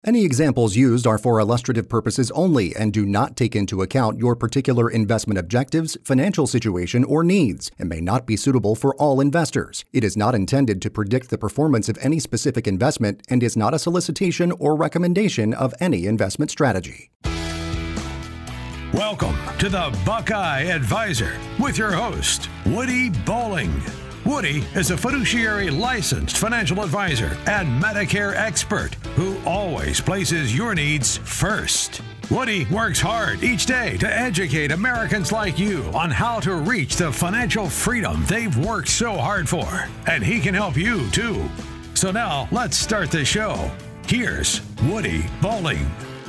Any examples used are for illustrative purposes only and do not take into account your particular investment objectives, financial situation, or needs, and may not be suitable for all investors. It is not intended to predict the performance of any specific investment and is not a solicitation or recommendation of any investment strategy. Welcome to the Buckeye Advisor with your host, Woody Bowling. Woody is a fiduciary licensed financial advisor and Medicare expert who always places your needs first. Woody works hard each day to educate Americans like you on how to reach the financial freedom they've worked so hard for. And he can help you too. So now let's start the show. Here's Woody Bowling.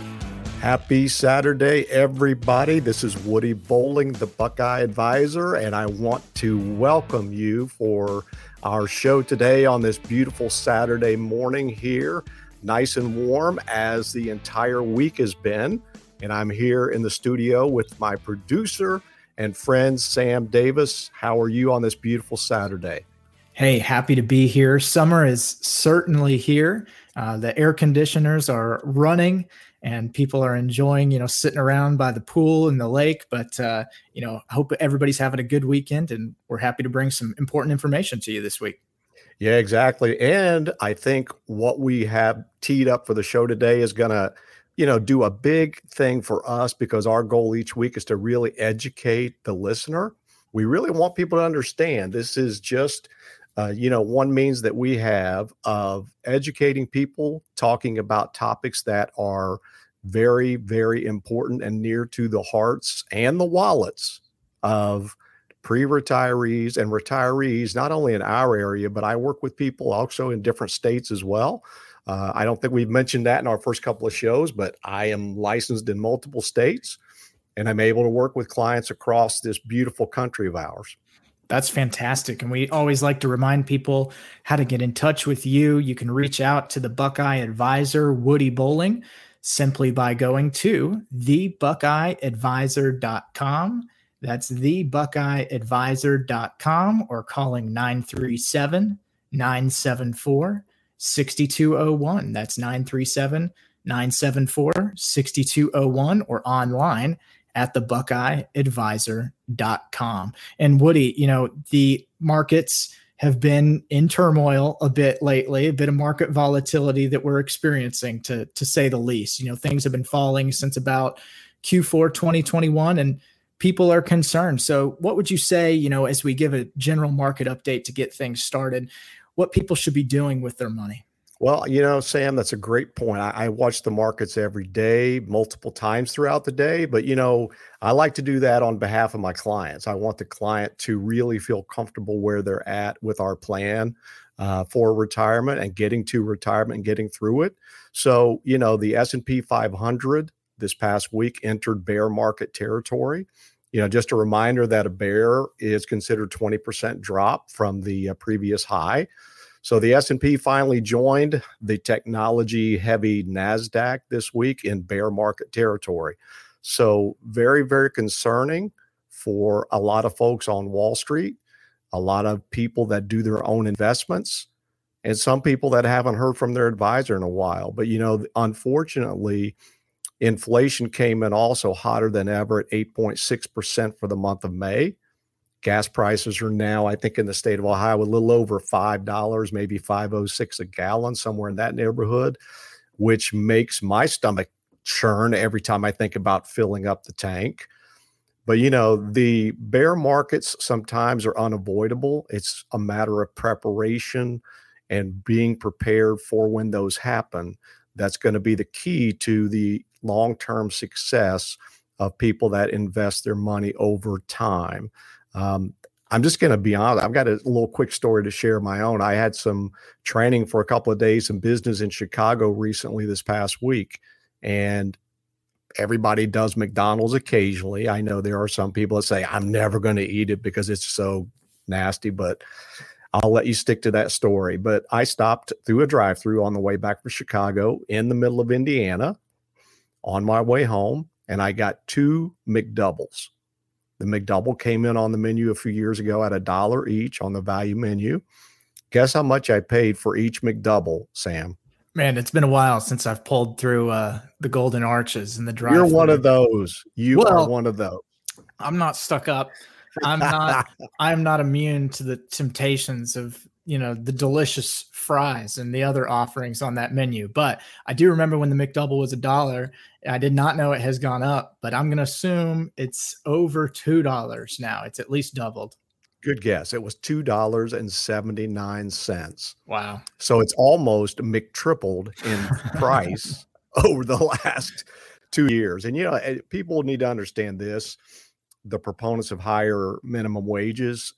Happy Saturday, everybody. This is Woody Bowling, the Buckeye Advisor, and I want to welcome you for our show today on this beautiful Saturday morning here. Nice and warm as the entire week has been. And I'm here in the studio with my producer and friend, Sam Davis. How are you on this beautiful Saturday? Hey, happy to be here. Summer is certainly here. The air conditioners are running and people are enjoying, sitting around by the pool and the lake. But, I hope everybody's having a good weekend, and we're happy to bring some important information to you this week. Yeah, exactly. And I think what we have teed up for the show today is going to, do a big thing for us, because our goal each week is to really educate the listener. We really want people to understand this is just one means that we have of educating people, talking about topics that are very, very important and near to the hearts and the wallets of pre-retirees and retirees, not only in our area, but I work with people also in different states as well. I don't think we've mentioned that in our first couple of shows, but I am licensed in multiple states, and I'm able to work with clients across this beautiful country of ours. That's fantastic. And we always like to remind people how to get in touch with you. You can reach out to the Buckeye Advisor, Woody Bowling, simply by going to thebuckeyeadvisor.com. That's thebuckeyeadvisor.com, or calling 937-974-6201. That's 937-974-6201, or online at thebuckeyeadvisor.com. And Woody, the markets have been in turmoil a bit lately, a bit of market volatility that we're experiencing, to say the least. Things have been falling since about Q4 2021, and people are concerned. So what would you say, as we give a general market update to get things started, what people should be doing with their money? Well, Sam, that's a great point. I watch the markets every day, multiple times throughout the day. But, I like to do that on behalf of my clients. I want the client to really feel comfortable where they're at with our plan for retirement and getting to retirement and getting through it. So, the S&P 500 this past week entered bear market territory. Just a reminder that a bear is considered 20% drop from the previous high. So the S&P finally joined the technology-heavy NASDAQ this week in bear market territory. So very, very concerning for a lot of folks on Wall Street, a lot of people that do their own investments, and some people that haven't heard from their advisor in a while. But, unfortunately, inflation came in also hotter than ever at 8.6% for the month of May. Gas prices are now, I think, in the state of Ohio, a little over $5, maybe $5.06 a gallon, somewhere in that neighborhood, which makes my stomach churn every time I think about filling up the tank. But, the bear markets sometimes are unavoidable. It's a matter of preparation and being prepared for when those happen. That's going to be the key to the long-term success of people that invest their money over time. I'm just going to be honest. I've got a little quick story to share my own. I had some training for a couple of days in business in Chicago recently this past week, and everybody does McDonald's occasionally. I know there are some people that say, I'm never going to eat it because it's so nasty, but I'll let you stick to that story. But I stopped through a drive-through on the way back from Chicago in the middle of Indiana on my way home, and I got 2 McDoubles. The McDouble came in on the menu a few years ago at $1 each on the value menu. Guess how much I paid for each McDouble, Sam? Man, it's been a while since I've pulled through the Golden Arches and the drive. You're one of those. You are one of those. I'm not stuck up. I'm not immune to the temptations of, the delicious fries and the other offerings on that menu. But I do remember when the McDouble was $1. I did not know it has gone up, but I'm going to assume it's over $2 now. It's at least doubled. Good guess. It was $2.79. Wow. So it's almost McTripled in price over the last 2 years. And, people need to understand this. The proponents of higher minimum wages,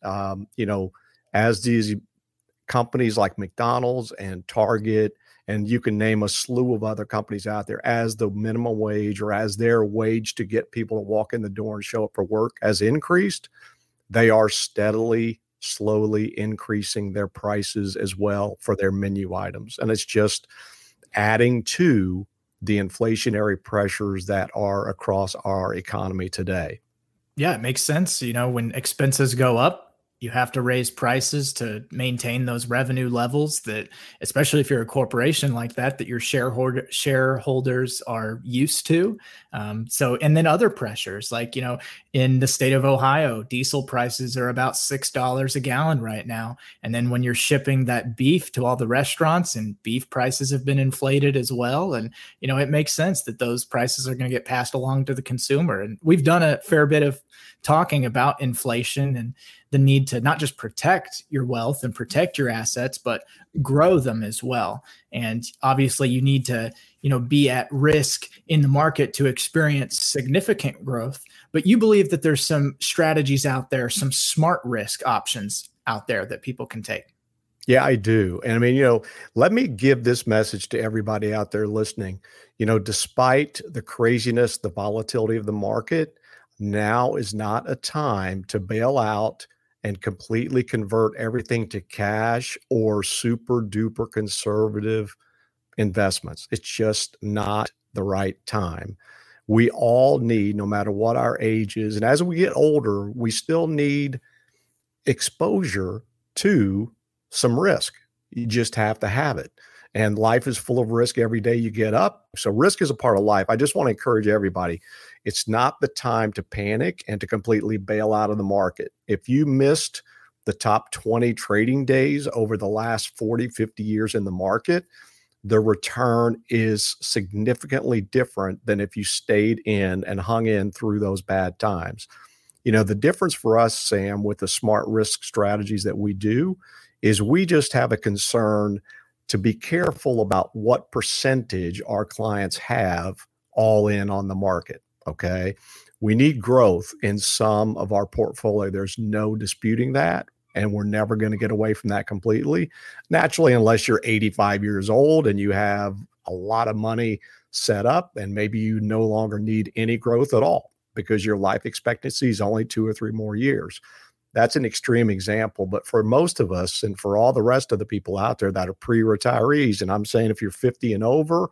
as these companies like McDonald's and Target, and you can name a slew of other companies out there, as the minimum wage or as their wage to get people to walk in the door and show up for work has increased, they are steadily, slowly increasing their prices as well for their menu items. And it's just adding to the inflationary pressures that are across our economy today. Yeah, it makes sense. When expenses go up, you have to raise prices to maintain those revenue levels that, especially if you're a corporation like that your shareholders are used to. And then other pressures, like, in the state of Ohio, diesel prices are about $6 a gallon right now. And then when you're shipping that beef to all the restaurants, and beef prices have been inflated as well. And, it makes sense that those prices are going to get passed along to the consumer. And we've done a fair bit of talking about inflation and the need to not just protect your wealth and protect your assets, but grow them as well. And obviously you need to, be at risk in the market to experience significant growth. But you believe that there's some strategies out there, some smart risk options out there that people can take. Yeah, I do. And let me give this message to everybody out there listening. Despite the craziness, the volatility of the market, now is not a time to bail out and completely convert everything to cash or super duper conservative investments. It's just not the right time. We all need, no matter what our age is, and as we get older, we still need exposure to some risk. You just have to have it. And life is full of risk every day you get up. So risk is a part of life. I just want to encourage everybody. It's not the time to panic and to completely bail out of the market. If you missed the top 20 trading days over the last 40, 50 years in the market, the return is significantly different than if you stayed in and hung in through those bad times. The difference for us, Sam, with the smart risk strategies that we do is we just have a concern to be careful about what percentage our clients have all in on the market. Okay. We need growth in some of our portfolio. There's no disputing that. And we're never going to get away from that completely. Naturally, unless you're 85 years old and you have a lot of money set up, and maybe you no longer need any growth at all because your life expectancy is only 2 or 3 more years. That's an extreme example. But for most of us and for all the rest of the people out there that are pre-retirees, and I'm saying if you're 50 and over,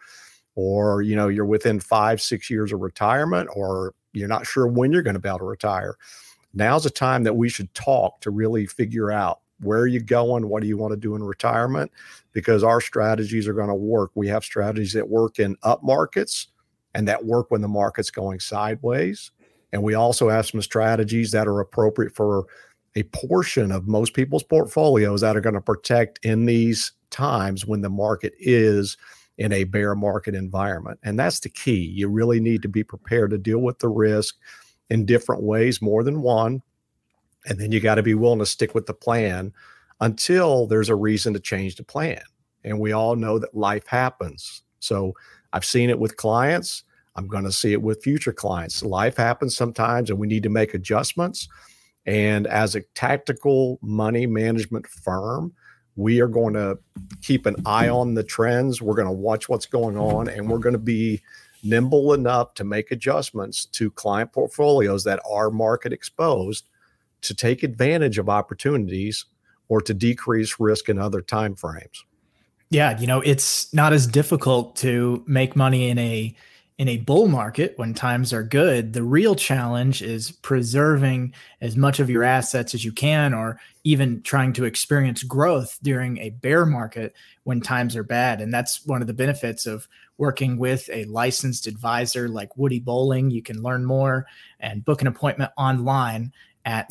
or, you're within 5-6 years of retirement, or you're not sure when you're going to be able to retire, now's the time that we should talk to really figure out where are you going, what do you want to do in retirement, because our strategies are going to work. We have strategies that work in up markets and that work when the market's going sideways. And we also have some strategies that are appropriate for a portion of most people's portfolios that are going to protect in these times when the market is in a bear market environment. And that's the key. You really need to be prepared to deal with the risk in different ways, more than one. And then you got to be willing to stick with the plan until there's a reason to change the plan. And we all know that life happens. So I've seen it with clients. I'm going to see it with future clients. Life happens sometimes and we need to make adjustments. And as a tactical money management firm, we are going to keep an eye on the trends. We're going to watch what's going on, and we're going to be nimble enough to make adjustments to client portfolios that are market exposed to take advantage of opportunities or to decrease risk in other time frames. Yeah, it's not as difficult to make money in in a bull market, when times are good, the real challenge is preserving as much of your assets as you can, or even trying to experience growth during a bear market when times are bad. And that's one of the benefits of working with a licensed advisor like Woody Bowling. You can learn more and book an appointment online at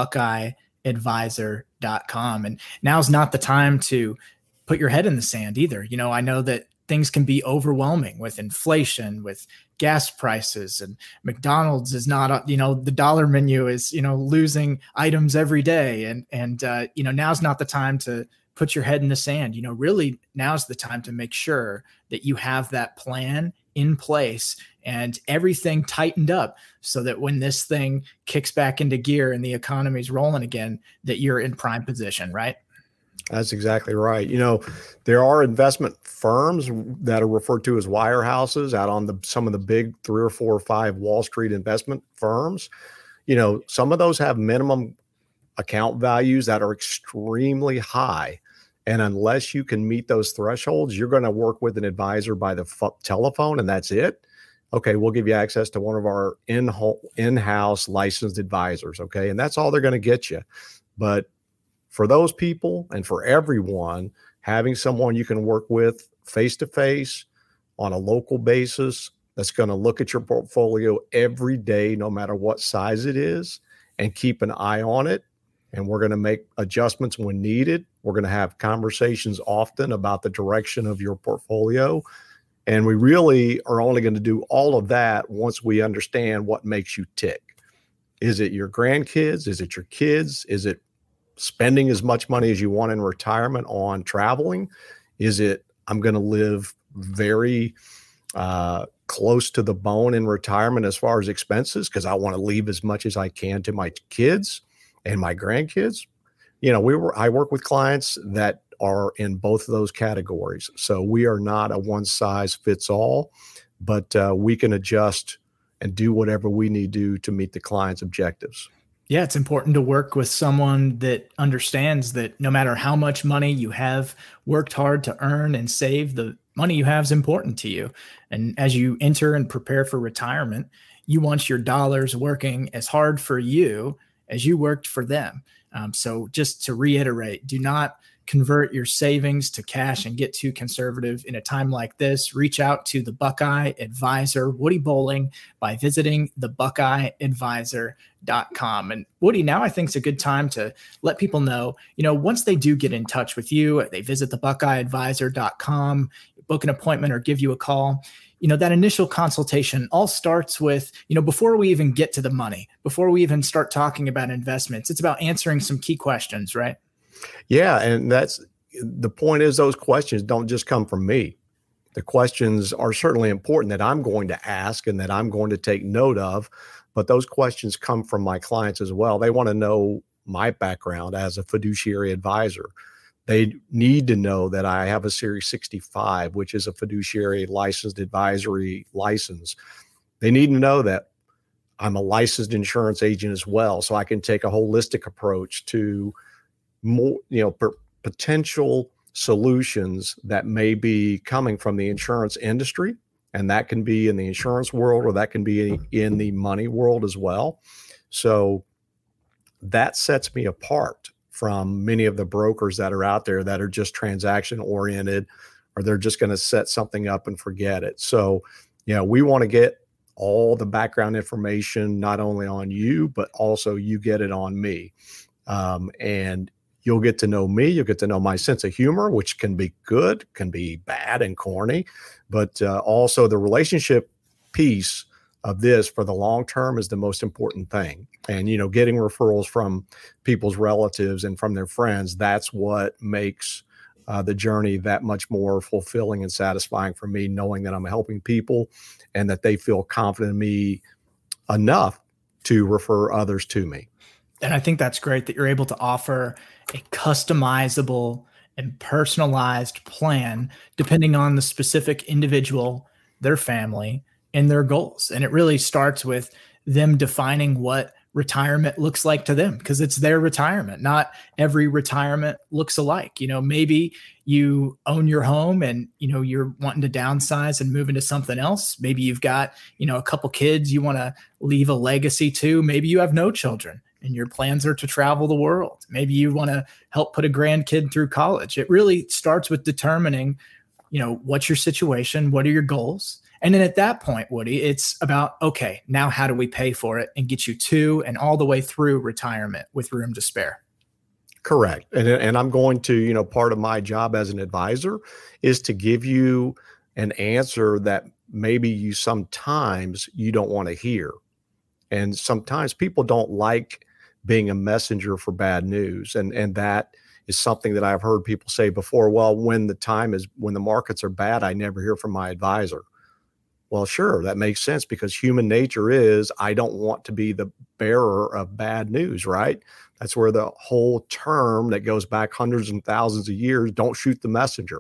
thebuckeyeadvisor.com. And now's not the time to put your head in the sand either. I know that things can be overwhelming with inflation, with gas prices, and McDonald's is not, the dollar menu is, losing items every day. And now's not the time to put your head in the sand. Really now's the time to make sure that you have that plan in place and everything tightened up so that when this thing kicks back into gear and the economy's rolling again, that you're in prime position, right? That's exactly right. There are investment firms that are referred to as wirehouses out on some of the big 3 or 4 or 5 Wall Street investment firms. Some of those have minimum account values that are extremely high. And unless you can meet those thresholds, you're going to work with an advisor by the telephone, and that's it. Okay, we'll give you access to one of our in-house licensed advisors. Okay, and that's all they're going to get you. But for those people and for everyone, having someone you can work with face-to-face on a local basis that's going to look at your portfolio every day, no matter what size it is, and keep an eye on it. And we're going to make adjustments when needed. We're going to have conversations often about the direction of your portfolio. And we really are only going to do all of that once we understand what makes you tick. Is it your grandkids? Is it your kids? Is it spending as much money as you want in retirement on traveling? Is it, I'm going to live very close to the bone in retirement as far as expenses because I want to leave as much as I can to my kids and my grandkids? I work with clients that are in both of those categories. So we are not a one size fits all, but we can adjust and do whatever we need to do to meet the client's objectives. Yeah, it's important to work with someone that understands that no matter how much money you have worked hard to earn and save, the money you have is important to you. And as you enter and prepare for retirement, you want your dollars working as hard for you as you worked for them. So just to reiterate, do not convert your savings to cash and get too conservative in a time like this. Reach out to the Buckeye Advisor, Woody Bowling, by visiting thebuckeyeadvisor.com. And Woody, now I think it's a good time to let people know, once they do get in touch with you, they visit thebuckeyeadvisor.com, book an appointment or give you a call. That initial consultation all starts with, before we even get to the money, before we even start talking about investments, it's about answering some key questions, right? Yeah. And that's the point is those questions don't just come from me. The questions are certainly important that I'm going to ask and that I'm going to take note of, but those questions come from my clients as well. They want to know my background as a fiduciary advisor. They need to know that I have a Series 65, which is a fiduciary licensed advisory license. They need to know that I'm a licensed insurance agent as well, so I can take a holistic approach to more, potential solutions that may be coming from the insurance industry. And that can be in the insurance world, or that can be in the money world as well. So that sets me apart from many of the brokers that are out there that are just transaction oriented, or they're just going to set something up and forget it. So, we want to get all the background information, not only on you, but also you get it on me. And you'll get to know me. You'll get to know my sense of humor, which can be good, can be bad and corny, but also the relationship piece of this for the long term is the most important thing. And, getting referrals from people's relatives and from their friends, that's what makes the journey that much more fulfilling and satisfying for me, knowing that I'm helping people and that they feel confident in me enough to refer others to me. And I think that's great that you're able to offer a customizable and personalized plan depending on the specific individual, their family, and their goals. And it really starts with them defining what retirement looks like to them, because it's their retirement. Not every retirement looks alike. Maybe you own your home and, you're wanting to downsize and move into something else. Maybe you've got, a couple kids you want to leave a legacy to. Maybe you have no children and your plans are to travel the world. Maybe you want to help put a grandkid through college. It really starts with determining, what's your situation? What are your goals? And then at that point, Woody, it's about, okay, now how do we pay for it and get you to and all the way through retirement with room to spare? Correct. And I'm going to, part of my job as an advisor is to give you an answer that maybe you sometimes you don't want to hear. And sometimes people don't like being a messenger for bad news. And that is something that I've heard people say before. Well, when the markets are bad, I never hear from my advisor. Well, sure, that makes sense, because human nature is, I don't want to be the bearer of bad news, right? That's where the whole term that goes back hundreds and thousands of years, don't shoot the messenger.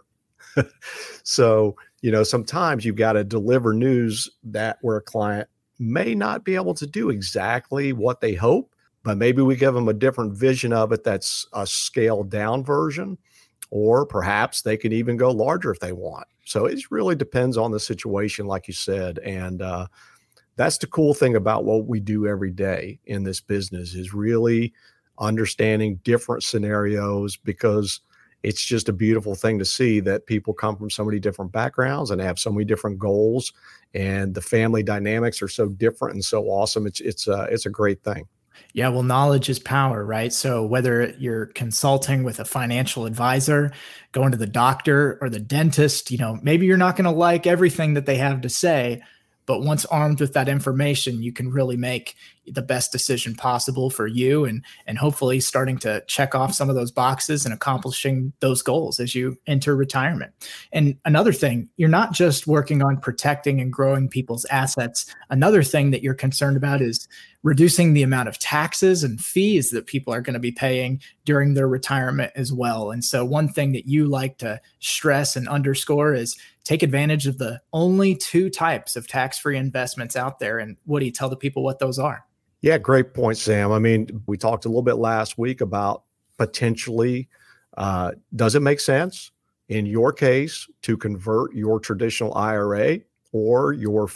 So, sometimes you've got to deliver news where a client may not be able to do exactly what they hope, but maybe we give them a different vision of it that's a scaled down version, or perhaps they can even go larger if they want. So it really depends on the situation, like you said. And that's the cool thing about what we do every day in this business, is really understanding different scenarios, because it's just a beautiful thing to see that people come from so many different backgrounds and have so many different goals, and the family dynamics are so different and so awesome. It's a great thing. Yeah, well, knowledge is power, right? So whether you're consulting with a financial advisor, going to the doctor or the dentist, maybe you're not going to like everything that they have to say, but once armed with that information, you can really make the best decision possible for you, and hopefully starting to check off some of those boxes and accomplishing those goals as you enter retirement. And another thing, you're not just working on protecting and growing people's assets. Another thing that you're concerned about is reducing the amount of taxes and fees that people are going to be paying during their retirement as well. And so one thing that you like to stress and underscore is take advantage of the only 2 types of tax-free investments out there. And Woody, tell the people what those are. Yeah, great point, Sam. I mean, we talked a little bit last week about potentially, does it make sense in your case to convert your traditional IRA or your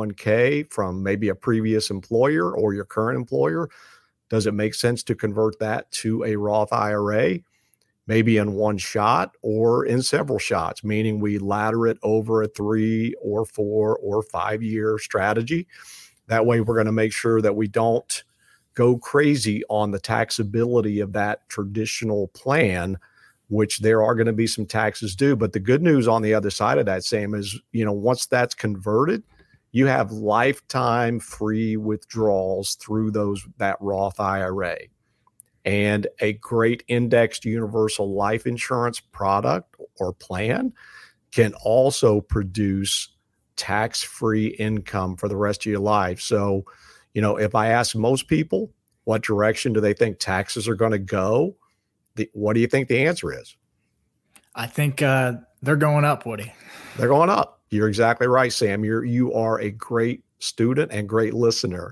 401k from maybe a previous employer or your current employer? Does it make sense to convert that to a Roth IRA, maybe in one shot or in several shots, meaning we ladder it over a 3 or 4 or 5 year strategy? That way we're going to make sure that we don't go crazy on the taxability of that traditional plan, which there are going to be some taxes due. But the good news on the other side of that, Sam, is, once that's converted, you have lifetime free withdrawals through that Roth IRA. And a great indexed universal life insurance product or plan can also produce tax-free income for the rest of your life. So, if I ask most people, what direction do they think taxes are going to go? What do you think the answer is? I think they're going up, Woody. They're going up. You're exactly right, Sam. You are a great student and great listener.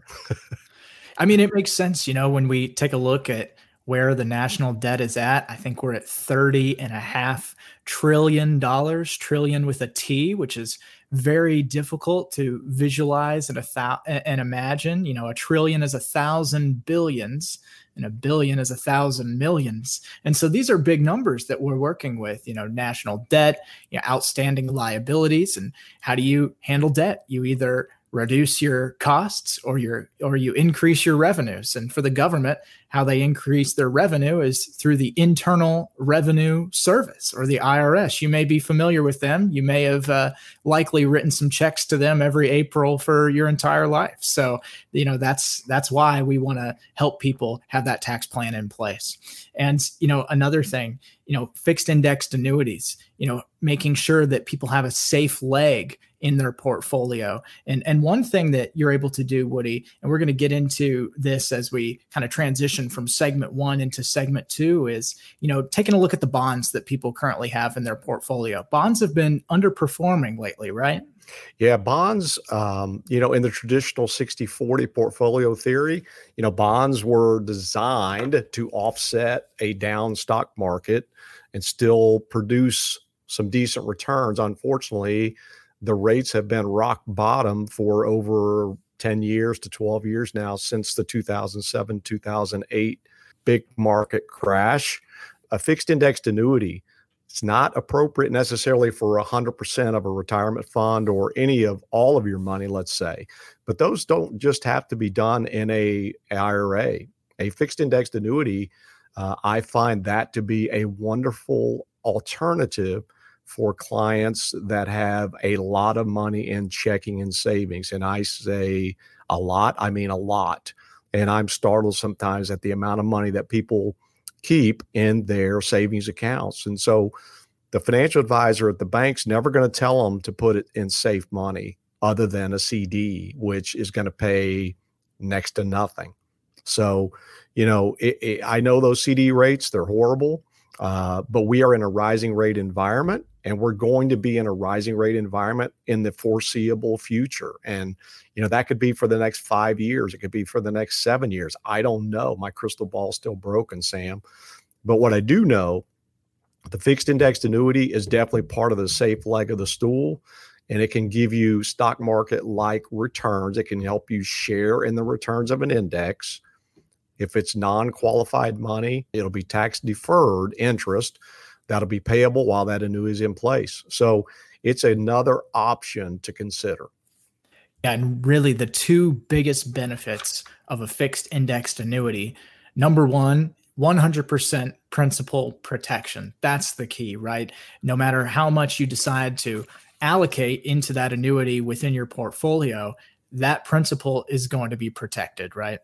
I mean, it makes sense, when we take a look at where the national debt is at. I think we're at $30.5 trillion, trillion with a T, which is very difficult to visualize and imagine. A trillion is 1,000 billions, and a billion is 1,000 millions. And so these are big numbers that we're working with, national debt, outstanding liabilities. And how do you handle debt? You either reduce your costs or you increase your revenues. And for the government, how they increase their revenue is through the Internal Revenue Service, or the IRS. You may be familiar with them. You may have likely written some checks to them every April for your entire life. So, that's why we want to help people have that tax plan in place. And, another thing, fixed indexed annuities, making sure that people have a safe leg in their portfolio. And one thing that you're able to do, Woody, and we're going to get into this as we kind of transition from segment 1 into segment 2, is, taking a look at the bonds that people currently have in their portfolio. Bonds have been underperforming lately, right? Yeah, bonds, in the traditional 60-40 portfolio theory, bonds were designed to offset a down stock market and still produce some decent returns. Unfortunately, the rates have been rock bottom for over 10 years to 12 years now since the 2007, 2008 big market crash. A fixed indexed annuity, it's not appropriate necessarily for 100% of a retirement fund or any of all of your money, let's say. But those don't just have to be done in a IRA. A fixed indexed annuity, I find that to be a wonderful alternative for clients that have a lot of money in checking and savings. And I say a lot, I mean a lot. And I'm startled sometimes at the amount of money that people keep in their savings accounts. And so the financial advisor at the bank's never going to tell them to put it in safe money other than a CD, which is going to pay next to nothing. So, I know those CD rates, they're horrible, but we are in a rising rate environment, and we're going to be in a rising rate environment in the foreseeable future. And, that could be for the next 5 years. It could be for the next 7 years. I don't know. My crystal ball is still broken, Sam. But what I do know, the fixed indexed annuity is definitely part of the safe leg of the stool, and it can give you stock market-like returns. It can help you share in the returns of an index. If it's non-qualified money, it'll be tax-deferred interest that'll be payable while that annuity is in place. So it's another option to consider. Yeah, and really the two biggest benefits of a fixed indexed annuity, number one, 100% principal protection. That's the key, right? No matter how much you decide to allocate into that annuity within your portfolio, that principal is going to be protected, right?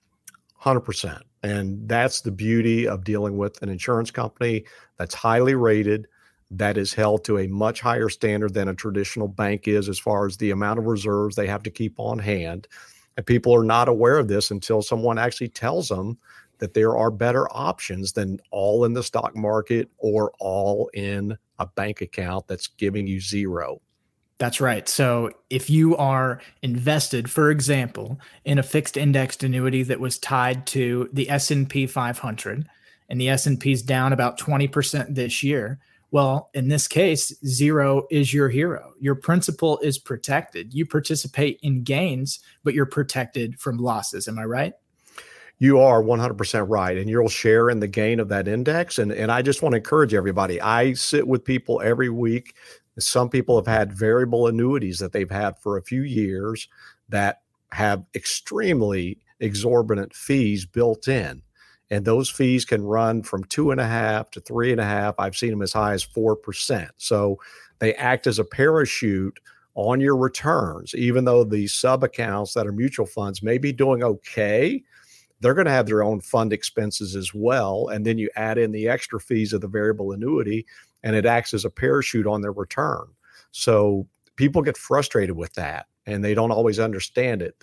100%. And that's the beauty of dealing with an insurance company that's highly rated, that is held to a much higher standard than a traditional bank is as far as the amount of reserves they have to keep on hand. And people are not aware of this until someone actually tells them that there are better options than all in the stock market or all in a bank account that's giving you zero. That's right. So if you are invested, for example, in a fixed indexed annuity that was tied to the S&P 500, and the S&P is down about 20% this year, well, in this case, zero is your hero. Your principal is protected. You participate in gains, but you're protected from losses. Am I right? You are 100% right. And you'll share in the gain of that index. And I just want to encourage everybody. I sit with people every week. Some people have had variable annuities that they've had for a few years that have extremely exorbitant fees built in. And those fees can run from 2.5% to 3.5%. I've seen them as high as 4%. So they act as a parachute on your returns. Even though the sub accounts that are mutual funds may be doing okay, they're going to have their own fund expenses as well. And then you add in the extra fees of the variable annuity, and it acts as a parachute on their return. So people get frustrated with that, and they don't always understand it.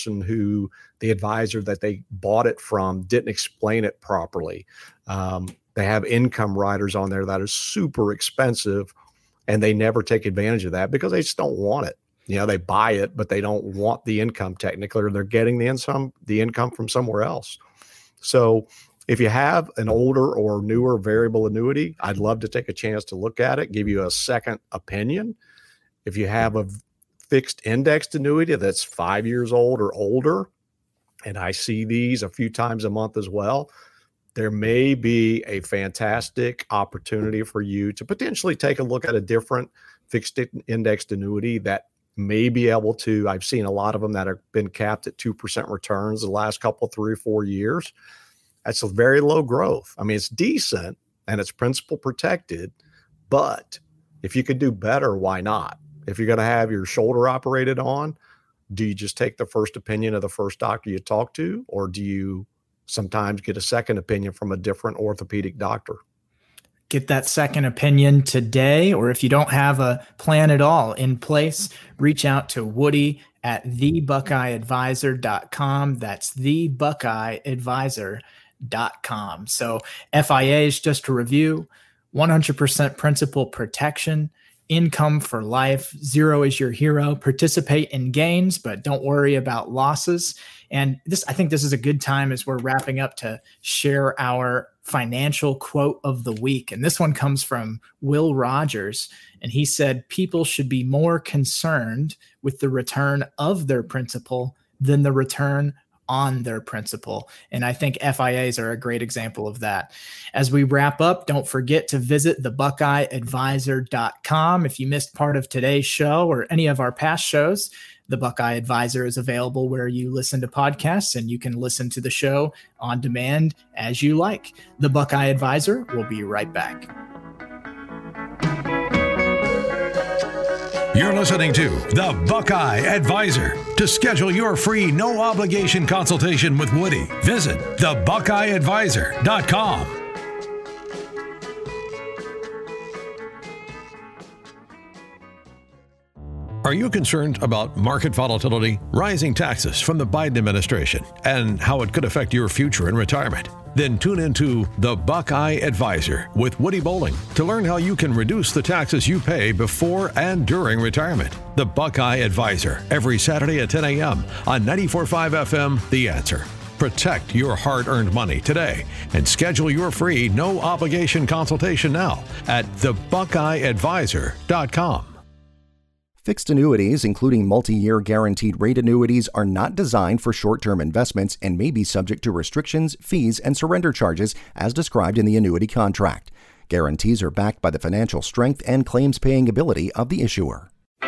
The advisor that they bought it from didn't explain it properly. They have income riders on there that are super expensive, and they never take advantage of that because they just don't want it. They buy it, but they don't want the income technically, or they're getting the income from somewhere else. So if you have an older or newer variable annuity, I'd love to take a chance to look at it, give you a second opinion. If you have a fixed indexed annuity that's 5 years old or older, and I see these a few times a month as well, there may be a fantastic opportunity for you to potentially take a look at a different fixed indexed annuity that may be able to. I've seen a lot of them that have been capped at 2% returns the last couple, 3 or 4 years. That's a very low growth. I mean, it's decent and it's principal protected, but if you could do better, why not? If you're going to have your shoulder operated on, do you just take the first opinion of the first doctor you talk to, or do you sometimes get a second opinion from a different orthopedic doctor? Get that second opinion today, or if you don't have a plan at all in place, reach out to Woody at thebuckeyeadvisor.com. That's thebuckeyeadvisor.com. So FIA is just a review, 100% principal protection. income for life. Zero is your hero. Participate in gains, but don't worry about losses. And I think this is a good time as we're wrapping up to share our financial quote of the week. And this one comes from Will Rogers. And he said, people should be more concerned with the return of their principal than the return on their principal. And I think FIAs are a great example of that. As we wrap up, don't forget to visit thebuckeyeadvisor.com. If you missed part of today's show or any of our past shows, the Buckeye Advisor is available where you listen to podcasts, and you can listen to the show on demand as you like. The Buckeye Advisor will be right back. You're listening to The Buckeye Advisor. To schedule your free, no-obligation consultation with Woody, visit thebuckeyeadvisor.com. Are you concerned about market volatility, rising taxes from the Biden administration, and how it could affect your future in retirement? Then tune into The Buckeye Advisor with Woody Bowling to learn how you can reduce the taxes you pay before and during retirement. The Buckeye Advisor, every Saturday at 10 a.m. on 94.5 FM, The Answer. Protect your hard-earned money today and schedule your free, no-obligation consultation now at thebuckeyeadvisor.com. Fixed annuities, including multi-year guaranteed rate annuities, are not designed for short-term investments and may be subject to restrictions, fees, and surrender charges as described in the annuity contract. Guarantees are backed by the financial strength and claims-paying ability of the issuer.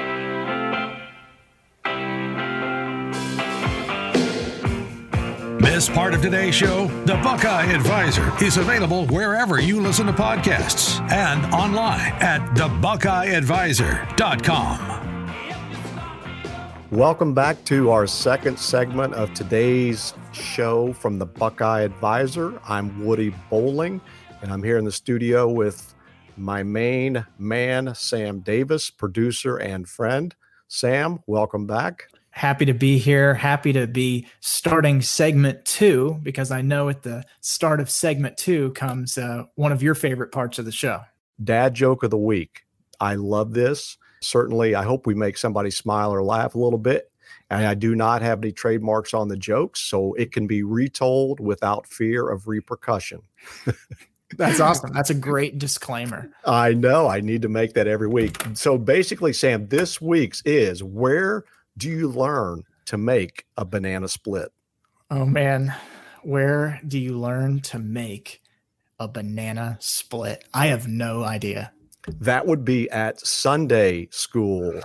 This part of today's show, The Buckeye Advisor, is available wherever you listen to podcasts and online at thebuckeyeadvisor.com. Welcome back to our second segment of today's show from the Buckeye Advisor. I'm Woody Bowling, and I'm here in the studio with my main man, Sam Davis, producer and friend. Sam, welcome back. Happy to be here. Happy to be starting segment 2, because I know at the start of segment 2 comes one of your favorite parts of the show. Dad joke of the week. I love this. Certainly, I hope we make somebody smile or laugh a little bit. And I do not have any trademarks on the jokes, so it can be retold without fear of repercussion. That's awesome. That's a great disclaimer. I know. I need to make that every week. So basically, Sam, this week's is, where do you learn to make a banana split? Oh, man. Where do you learn to make a banana split? I have no idea. That would be at Sunday school.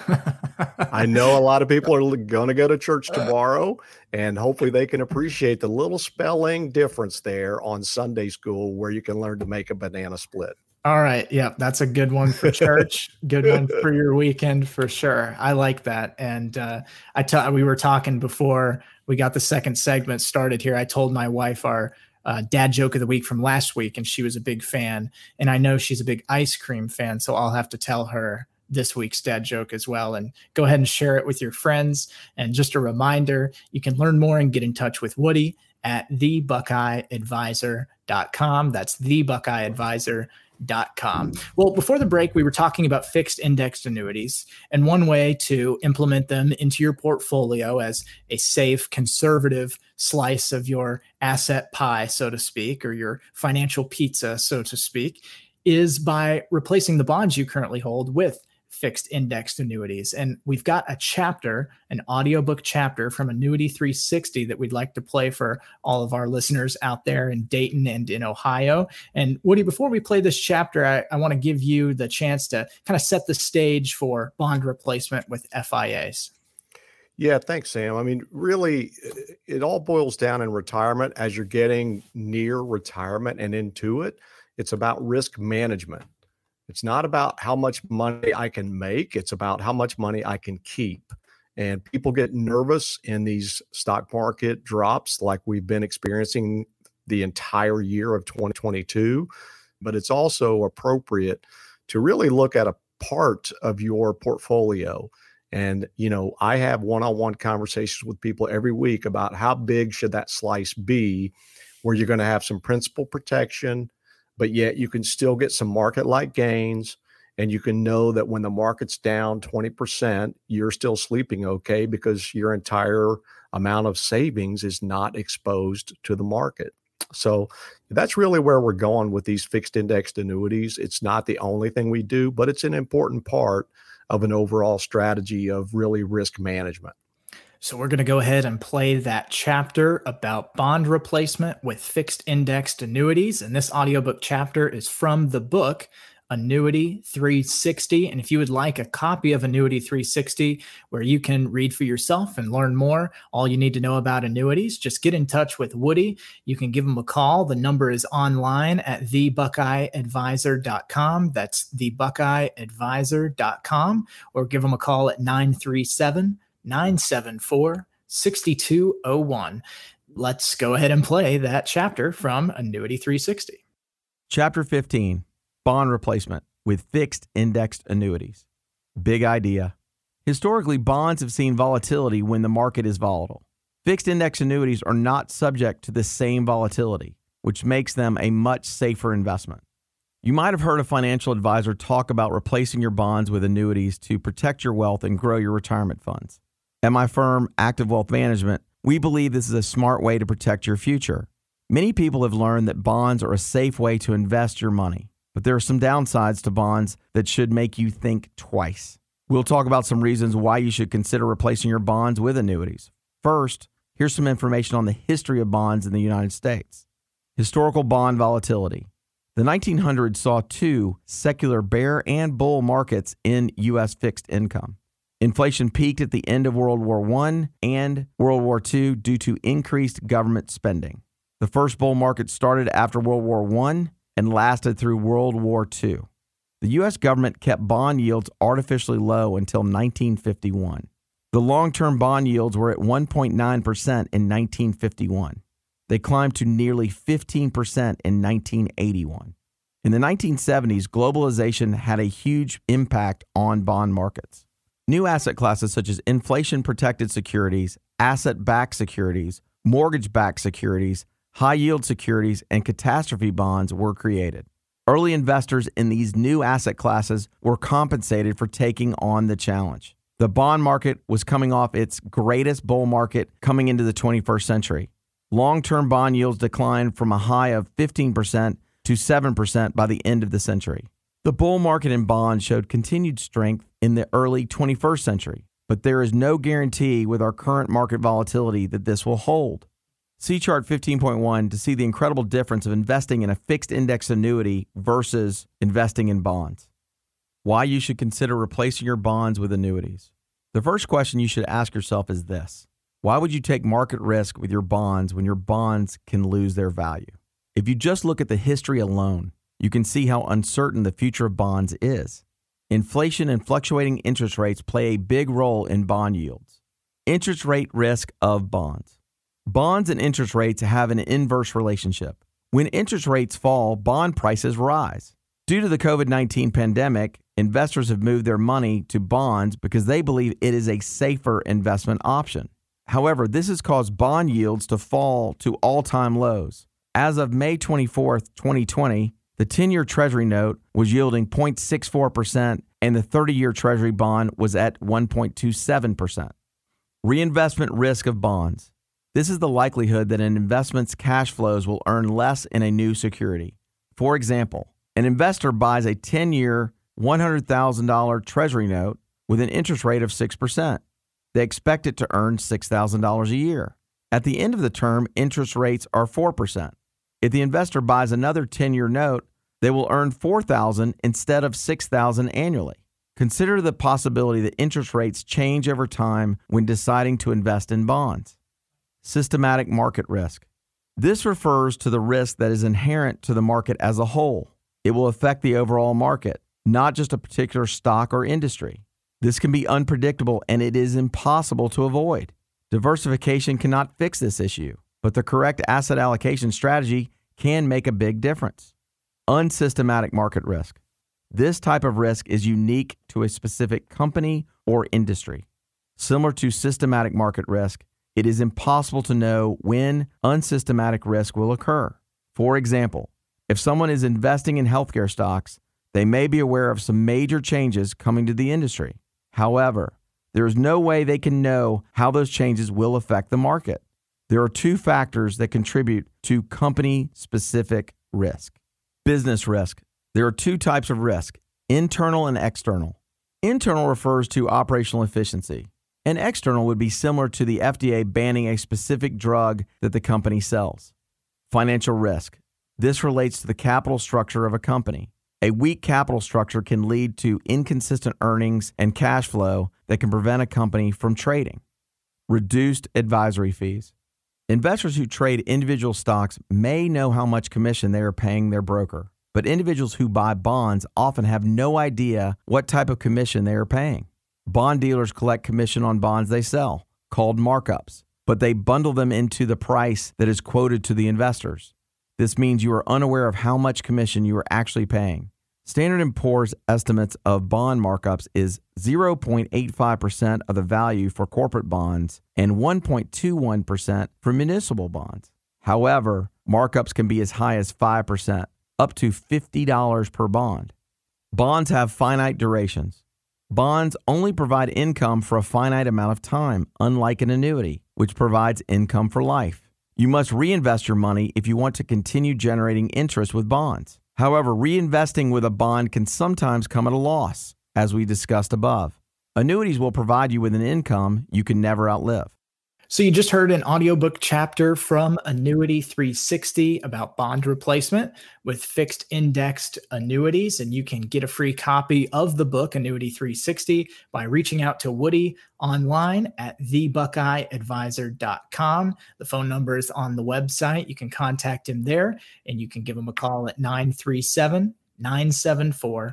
I know a lot of people are going to go to church tomorrow, and hopefully they can appreciate the little spelling difference there on Sunday school where you can learn to make a banana split. All right. Yeah, that's a good one for church. Good one for your weekend for sure. I like that. And we were talking before we got the second segment started here. I told my wife our dad joke of the week from last week, and she was a big fan. And I know she's a big ice cream fan, so I'll have to tell her this week's dad joke as well. And go ahead and share it with your friends. And just a reminder, you can learn more and get in touch with Woody at thebuckeyeadvisor.com. That's thebuckeyeadvisor.com. Well, before the break, we were talking about fixed indexed annuities and one way to implement them into your portfolio as a safe, conservative slice of your asset pie, so to speak, or your financial pizza, so to speak, is by replacing the bonds you currently hold with fixed indexed annuities. And we've got a chapter, an audiobook chapter from Annuity 360 that we'd like to play for all of our listeners out there in Dayton and in Ohio. And Woody, before we play this chapter, I want to give you the chance to kind of set the stage for bond replacement with FIAs. Yeah, thanks, Sam. I mean, really, it all boils down in retirement. As you're getting near retirement and into it, it's about risk management. It's not about how much money I can make. It's about how much money I can keep. And people get nervous in these stock market drops like we've been experiencing the entire year of 2022. But it's also appropriate to really look at a part of your portfolio. And, you know, I have one-on-one conversations with people every week about how big should that slice be, where you're going to have some principal protection, but yet you can still get some market-like gains, And you can know that when the market's down 20%, you're still sleeping okay because your entire amount of savings is not exposed to the market. So that's really where we're going with these fixed indexed annuities. It's not the only thing we do, but it's an important part of an overall strategy of really risk management. So we're going to go ahead and play that chapter about bond replacement with fixed indexed annuities. And this audiobook chapter is from the book Annuity 360. And if you would like a copy of Annuity 360, where you can read for yourself and learn more, all you need to know about annuities, just get in touch with Woody. You can give him a call. The number is online at thebuckeyeadvisor.com. That's thebuckeyeadvisor.com, or give him a call at 937-974-6201. Let's go ahead and play that chapter from Annuity 360. Chapter 15. Bond replacement with fixed indexed annuities. Big idea. Historically, bonds have seen volatility when the market is volatile. Fixed index annuities are not subject to the same volatility, which makes them a much safer investment. You might have heard a financial advisor talk about replacing your bonds with annuities to protect your wealth and grow your retirement funds. At my firm, Active Wealth Management, we believe this is a smart way to protect your future. Many people have learned that bonds are a safe way to invest your money. But there are some downsides to bonds that should make you think twice. We'll talk about some reasons why you should consider replacing your bonds with annuities. First, here's some information on the history of bonds in the United States. Historical bond volatility. The 1900s saw two secular bear and bull markets in U.S. fixed income. Inflation peaked at the end of World War I and World War II due to increased government spending. The first bull market started after World War I and lasted through World War II. The U.S. government kept bond yields artificially low until 1951. The long-term bond yields were at 1.9% in 1951. They climbed to nearly 15% in 1981. In the 1970s, globalization had a huge impact on bond markets. New asset classes such as inflation-protected securities, asset-backed securities, mortgage-backed securities, high-yield securities, and catastrophe bonds were created. Early investors in these new asset classes were compensated for taking on the challenge. The bond market was coming off its greatest bull market coming into the 21st century. Long-term bond yields declined from a high of 15% to 7% by the end of the century. The bull market in bonds showed continued strength in the early 21st century, but there is no guarantee with our current market volatility that this will hold. See Chart 15.1 to see the incredible difference of investing in a fixed index annuity versus investing in bonds. Why you should consider replacing your bonds with annuities. The first question you should ask yourself is this: why would you take market risk with your bonds when your bonds can lose their value? If you just look at the history alone, you can see how uncertain the future of bonds is. Inflation and fluctuating interest rates play a big role in bond yields. Interest rate risk of bonds. Bonds and interest rates have an inverse relationship. When interest rates fall, bond prices rise. Due to the COVID-19 pandemic, investors have moved their money to bonds because they believe it is a safer investment option. However, this has caused bond yields to fall to all-time lows. As of May 24, 2020, the 10-year Treasury note was yielding 0.64% and the 30-year Treasury bond was at 1.27%. Reinvestment risk of bonds. This is the likelihood that an investment's cash flows will earn less in a new security. For example, an investor buys a 10-year, $100,000 Treasury note with an interest rate of 6%. They expect it to earn $6,000 a year. At the end of the term, interest rates are 4%. If the investor buys another 10-year note, they will earn $4,000 instead of $6,000 annually. Consider the possibility that interest rates change over time when deciding to invest in bonds. Systematic market risk. This refers to the risk that is inherent to the market as a whole. It will affect the overall market, not just a particular stock or industry. This can be unpredictable and it is impossible to avoid. Diversification cannot fix this issue, but the correct asset allocation strategy can make a big difference. Unsystematic market risk. This type of risk is unique to a specific company or industry. Similar to systematic market risk, it is impossible to know when unsystematic risk will occur. For example, if someone is investing in healthcare stocks, They may be aware of some major changes coming to the industry. However, there is no way they can know how those changes will affect the market. There are two factors that contribute to company-specific risk. Business risk. There are two types of risk, internal and external. Internal refers to operational efficiency, and external would be similar to the FDA banning a specific drug that the company sells. Financial risk. This relates to the capital structure of a company. A weak capital structure can lead to inconsistent earnings and cash flow that can prevent a company from trading. Reduced advisory fees. Investors who trade individual stocks may know how much commission they are paying their broker, but individuals who buy bonds often have no idea what type of commission they are paying. Bond dealers collect commission on bonds they sell, called markups, but they bundle them into the price that is quoted to the investors. This means you are unaware of how much commission you are actually paying. Standard & Poor's estimates of bond markups is 0.85% of the value for corporate bonds and 1.21% for municipal bonds. However, markups can be as high as 5%, up to $50 per bond. Bonds have finite durations. Bonds only provide income for a finite amount of time, unlike an annuity, which provides income for life. You must reinvest your money if you want to continue generating interest with bonds. However, reinvesting with a bond can sometimes come at a loss, as we discussed above. Annuities will provide you with an income you can never outlive. So you just heard an audiobook chapter from Annuity 360 about bond replacement with fixed indexed annuities. And you can get a free copy of the book, Annuity 360, by reaching out to Woody online at thebuckeyeadvisor.com. The phone number is on the website. You can contact him there, and you can give him a call at 937-974-6201.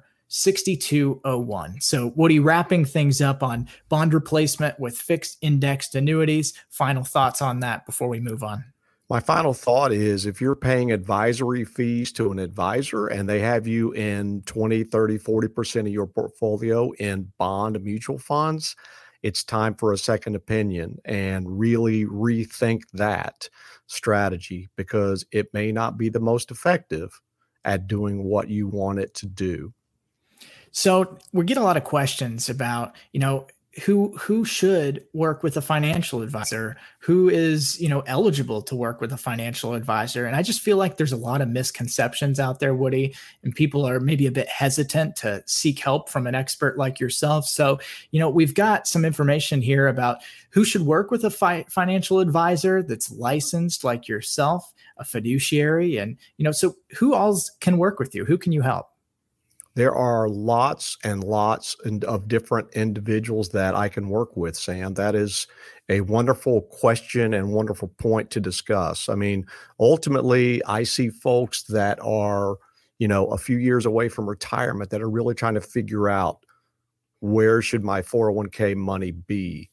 So Woody, wrapping things up on bond replacement with fixed indexed annuities, final thoughts on that before we move on. My final thought is if you're paying advisory fees to an advisor and they have you in 20, 30, 40% of your portfolio in bond mutual funds, it's time for a second opinion and really rethink that strategy, because it may not be the most effective at doing what you want it to do. So we get a lot of questions about, who should work with a financial advisor, who is, eligible to work with a financial advisor. And I just feel like there's a lot of misconceptions out there, Woody, and people are maybe a bit hesitant to seek help from an expert like yourself. So, we've got some information here about who should work with a financial advisor that's licensed like yourself, a fiduciary. And, so who else can work with you? Who can you help? There are lots and lots of different individuals that I can work with, Sam. That is a wonderful question and wonderful point to discuss. I mean, ultimately, I see folks that are, a few years away from retirement that are really trying to figure out, where should my 401k money be?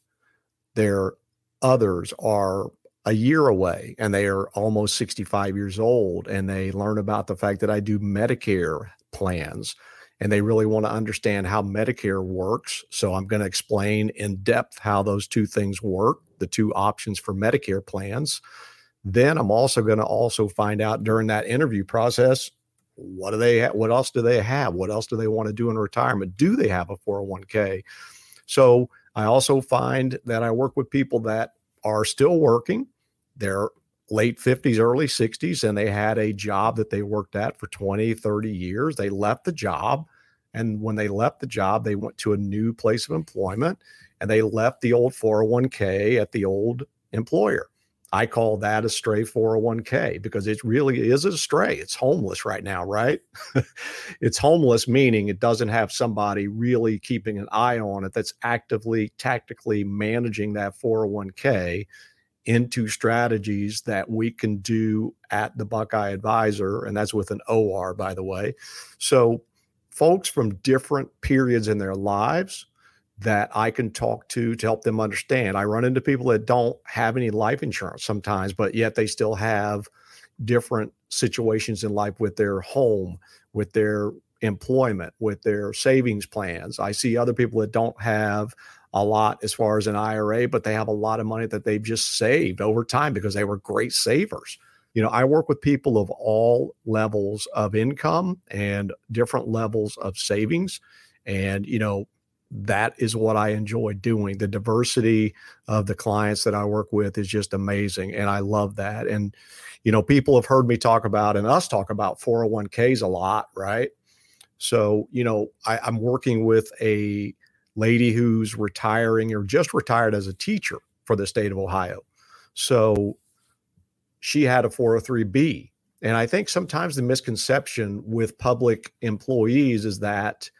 Others are a year away and they are almost 65 years old, and they learn about the fact that I do Medicare plans, and they really want to understand how Medicare works. So I'm going to explain in depth how those two things work, the two options for Medicare plans. Then I'm also going to find out during that interview process, what do they have? What else do they have? What else do they want to do in retirement? Do they have a 401k? So I also find that I work with people that are still working. They're late 50s, early 60s, and they had a job that they worked at for 20, 30 years. They left the job. And when they left the job, they went to a new place of employment, and they left the old 401k at the old employer. I call that a stray 401k, because it really is a stray. It's homeless right now, right? It's homeless, meaning it doesn't have somebody really keeping an eye on it that's actively, tactically managing that 401k into strategies that we can do at the Buckeye Advisor. And that's with an OR, by the way. So folks from different periods in their lives that I can talk to help them understand. I run into people that don't have any life insurance sometimes, but yet they still have different situations in life with their home, with their employment, with their savings plans. I see other people that don't have a lot as far as an IRA, but they have a lot of money that they've just saved over time because they were great savers. I work with people of all levels of income and different levels of savings. And, that is what I enjoy doing. The diversity of the clients that I work with is just amazing. And I love that. And, people have heard me talk about and us talk about 401ks a lot, right? So, I'm working with a lady who's retiring or just retired as a teacher for the state of Ohio. So she had a 403B. And I think sometimes the misconception with public employees is that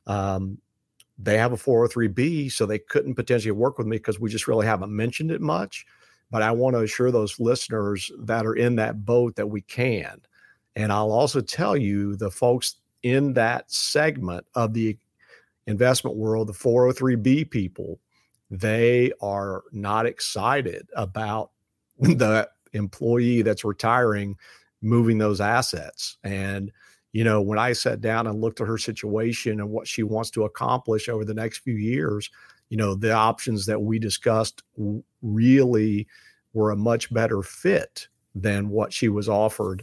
they have a 403B, so they couldn't potentially work with me because we just really haven't mentioned it much. But I want to assure those listeners that are in that boat that we can. And I'll also tell you, the folks in that segment of the investment world, the 403B people, they are not excited about the employee that's retiring moving those assets. And when I sat down and looked at her situation and what she wants to accomplish over the next few years, the options that we discussed really were a much better fit than what she was offered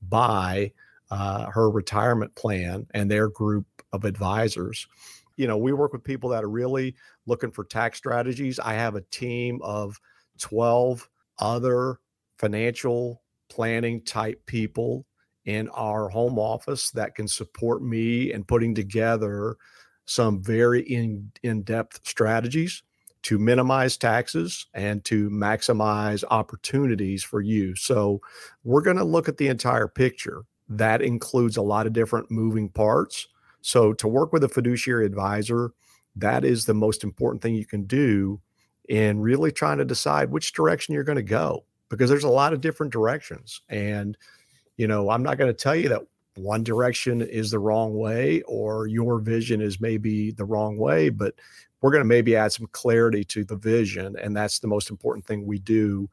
by her retirement plan and their group of advisors. We work with people that are really looking for tax strategies. I have a team of 12 other financial planning type people in our home office that can support me in putting together some very in-depth strategies to minimize taxes and to maximize opportunities for you. So we're going to look at the entire picture. That includes a lot of different moving parts. So to work with a fiduciary advisor, that is the most important thing you can do in really trying to decide which direction you're going to go, because there's a lot of different directions. And I'm not going to tell you that one direction is the wrong way or your vision is maybe the wrong way, but we're going to maybe add some clarity to the vision. And that's the most important thing we do,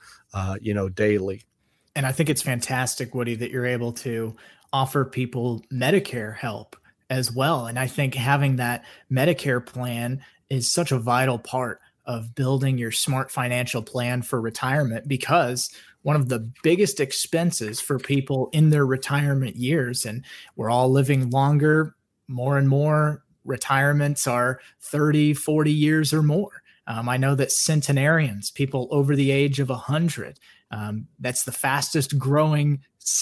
daily. And I think it's fantastic, Woody, that you're able to offer people Medicare help as well. And I think having that Medicare plan is such a vital part of building your smart financial plan for retirement, because one of the biggest expenses for people in their retirement years, and we're all living longer, more and more retirements are 30, 40 years or more. I know that centenarians, people over the age of 100, that's the fastest growing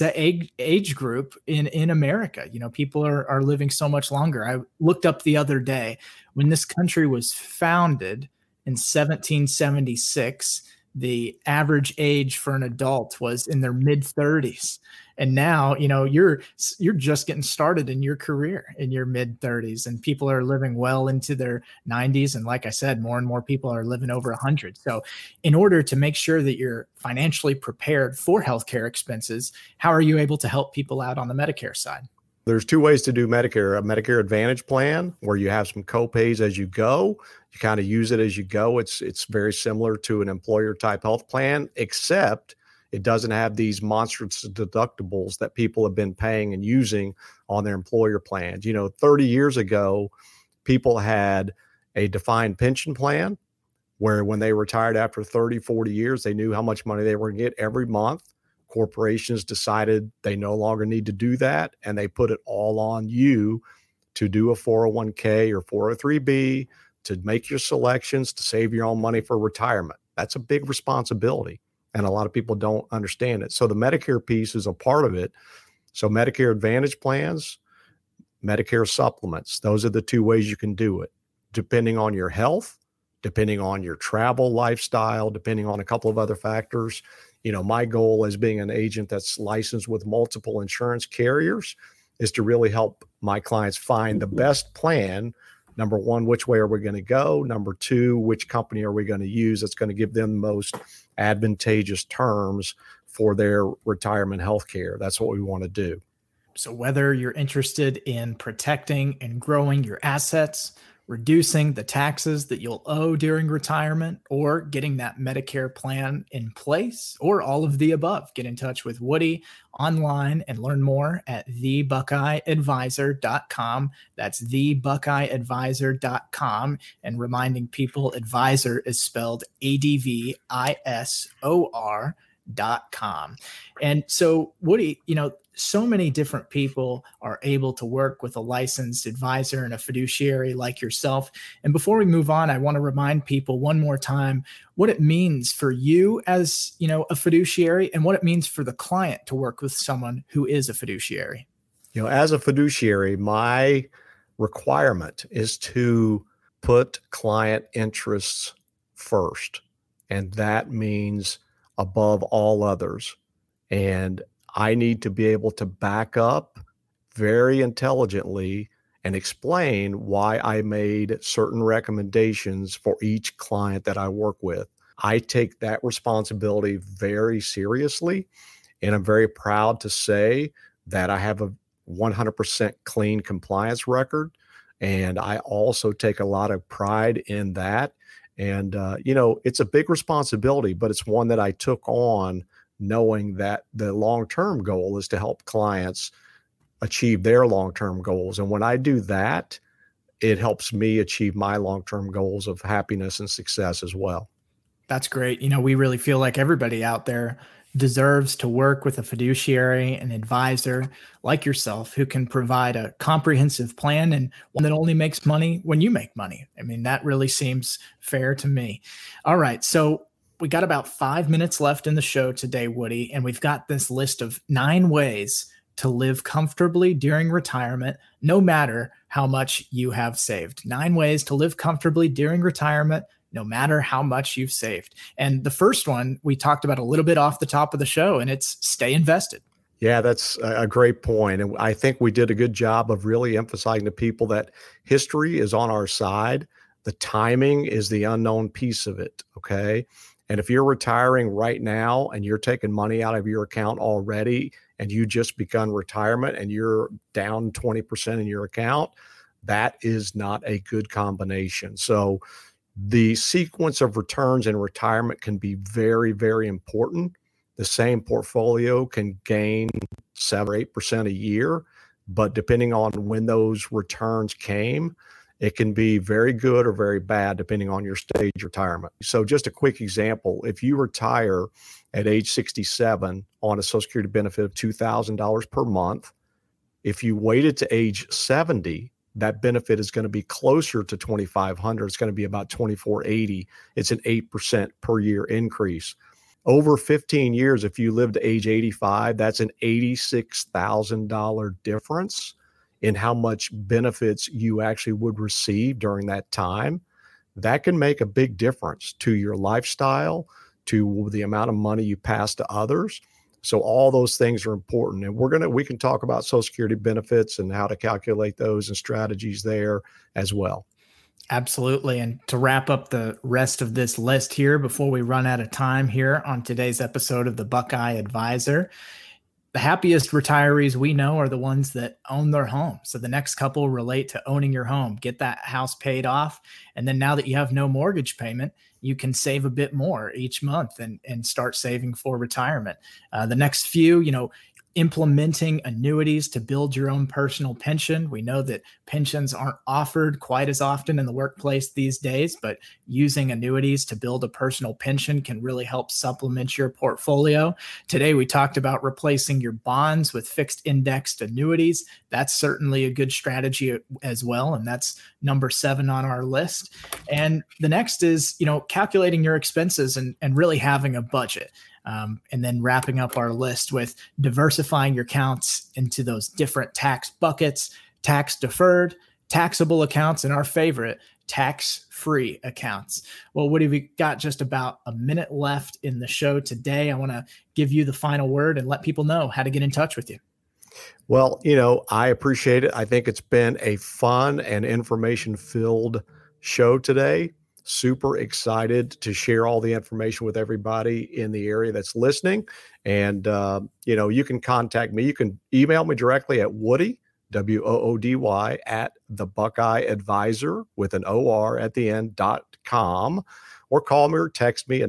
age group in America. People are living so much longer. I looked up the other day, when this country was founded in 1776, the average age for an adult was in their mid 30s. And now, you're just getting started in your career in your mid 30s, and people are living well into their 90s. And like I said, more and more people are living over 100. So in order to make sure that you're financially prepared for healthcare expenses, how are you able to help people out on the Medicare side? There's two ways to do Medicare: a Medicare Advantage plan where you have some co-pays as you go. You kind of use it as you go. It's very similar to an employer type health plan, except it doesn't have these monstrous deductibles that people have been paying and using on their employer plans. 30 years ago, people had a defined pension plan where when they retired after 30, 40 years, they knew how much money they were going to get every month. Corporations decided they no longer need to do that, and they put it all on you to do a 401k or 403b, to make your selections, to save your own money for retirement. That's a big responsibility, and a lot of people don't understand it. So the Medicare piece is a part of it. So Medicare Advantage plans, Medicare supplements, those are the two ways you can do it, depending on your health, depending on your travel lifestyle, depending on a couple of other factors. My goal as being an agent that's licensed with multiple insurance carriers is to really help my clients find the best plan. Number one, which way are we going to go? Number two, which company are we going to use that's going to give them the most advantageous terms for their retirement health care? That's what we want to do. So whether you're interested in protecting and growing your assets, reducing the taxes that you'll owe during retirement, or getting that Medicare plan in place, or all of the above, get in touch with Woody online and learn more at thebuckeyeadvisor.com. That's thebuckeyeadvisor.com. And reminding people, advisor is spelled ADVISOR, fiduciaryadvisor.com. And so, Woody, so many different people are able to work with a licensed advisor and a fiduciary like yourself. And before we move on, I want to remind people one more time what it means for you as, a fiduciary, and what it means for the client to work with someone who is a fiduciary. As a fiduciary, my requirement is to put client interests first. And that means above all others. And I need to be able to back up very intelligently and explain why I made certain recommendations for each client that I work with. I take that responsibility very seriously, and I'm very proud to say that I have a 100% clean compliance record. And I also take a lot of pride in that. And, it's a big responsibility, but it's one that I took on knowing that the long-term goal is to help clients achieve their long-term goals. And when I do that, it helps me achieve my long-term goals of happiness and success as well. That's great. We really feel like everybody out there deserves to work with a fiduciary, an advisor like yourself, who can provide a comprehensive plan and one that only makes money when you make money. I mean, that really seems fair to me. All right. So we got about 5 minutes left in the show today, Woody, and we've got this list of 9 ways to live comfortably during retirement, no matter how much you have saved. 9 ways to live comfortably during retirement, no matter how much you've saved. And the first one we talked about a little bit off the top of the show, and it's stay invested. Yeah, that's a great point. And I think we did a good job of really emphasizing to people that history is on our side. The timing is the unknown piece of it. Okay. And if you're retiring right now and you're taking money out of your account already, and you just begun retirement and you're down 20% in your account, that is not a good combination. So the sequence of returns in retirement can be very, very important. The same portfolio can gain 7 or 8% a year, but depending on when those returns came, it can be very good or very bad depending on your stage of retirement. So just a quick example, if you retire at age 67 on a Social Security benefit of $2,000 per month, if you waited to age 70, that benefit is going to be closer to $2,500. It's going to be about $2,480. It's an 8% per year increase. Over 15 years, if you live to age 85, that's an $86,000 difference in how much benefits you actually would receive during that time. That can make a big difference to your lifestyle, to the amount of money you pass to others. So all those things are important. And we can talk about Social Security benefits and how to calculate those and strategies there as well. Absolutely. And to wrap up the rest of this list here before we run out of time here on today's episode of the Buckeye Advisor, the happiest retirees we know are the ones that own their home. So the next couple relate to owning your home, get that house paid off. And then now that you have no mortgage payment, you can save a bit more each month and start saving for retirement. The next few, implementing annuities to build your own personal pension. We know that pensions aren't offered quite as often in the workplace these days, but using annuities to build a personal pension can really help supplement your portfolio. Today, we talked about replacing your bonds with fixed indexed annuities. That's certainly a good strategy as well. And that's number 7 on our list. And the next is, calculating your expenses and really having a budget. And then wrapping up our list with diversifying your accounts into those different tax buckets, tax deferred, taxable accounts, and our favorite, tax-free accounts. Well, Woody, we got just about a minute left in the show today. I want to give you the final word and let people know how to get in touch with you. Well, I appreciate it. I think it's been a fun and information-filled show today. Super excited to share all the information with everybody in the area that's listening. And, you can contact me. You can email me directly at Woody, WOODY, at the Buckeye Advisor with an OR at the end.com, or call me or text me at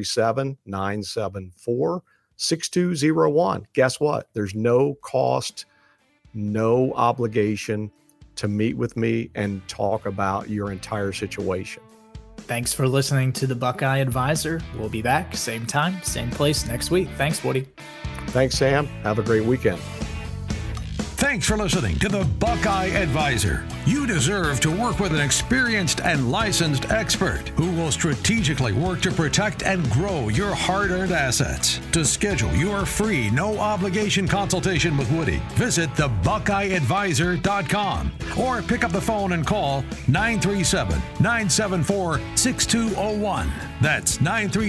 937-974-6201. Guess what? There's no cost, no obligation to meet with me and talk about your entire situation. Thanks for listening to the Buckeye Advisor. We'll be back, same time, same place next week. Thanks, Woody. Thanks, Sam. Have a great weekend. Thanks for listening to the Buckeye Advisor. You deserve to work with an experienced and licensed expert who will strategically work to protect and grow your hard-earned assets. To schedule your free, no-obligation consultation with Woody, visit thebuckeyeadvisor.com or pick up the phone and call 937-974-6201. That's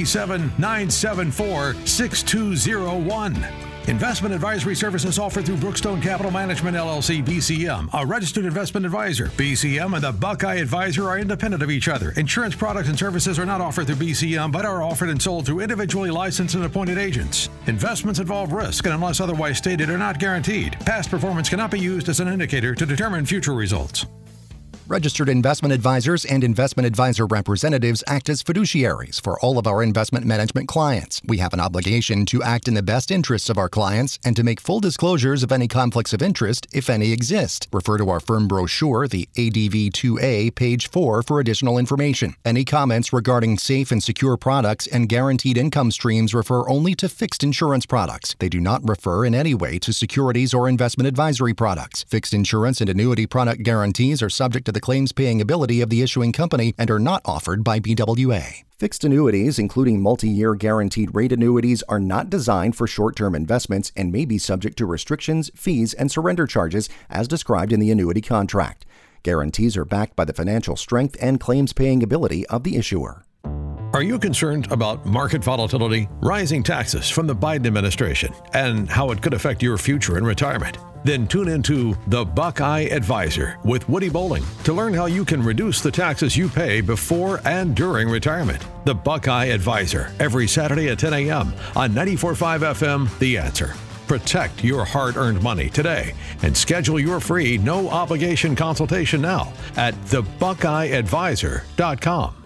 937-974-6201. Investment advisory services offered through Brookstone Capital Management, LLC, BCM, a registered investment advisor. BCM and the Buckeye Advisor are independent of each other. Insurance products and services are not offered through BCM, but are offered and sold through individually licensed and appointed agents. Investments involve risk and, unless otherwise stated, are not guaranteed. Past performance cannot be used as an indicator to determine future results. Registered investment advisors and investment advisor representatives act as fiduciaries for all of our investment management clients. We have an obligation to act in the best interests of our clients and to make full disclosures of any conflicts of interest, if any exist. Refer to our firm brochure, the ADV 2A, page 4, for additional information. Any comments regarding safe and secure products and guaranteed income streams refer only to fixed insurance products. They do not refer in any way to securities or investment advisory products. Fixed insurance and annuity product guarantees are subject to the claims-paying ability of the issuing company and are not offered by BWA. Fixed annuities, including multi-year guaranteed rate annuities, are not designed for short-term investments and may be subject to restrictions, fees, and surrender charges as described in the annuity contract. Guarantees are backed by the financial strength and claims-paying ability of the issuer. Are you concerned about market volatility, rising taxes from the Biden administration, and how it could affect your future in retirement? Then tune into The Buckeye Advisor with Woody Bowling to learn how you can reduce the taxes you pay before and during retirement. The Buckeye Advisor, every Saturday at 10 a.m. on 94.5 FM, The Answer. Protect your hard-earned money today and schedule your free, no-obligation consultation now at thebuckeyeadvisor.com.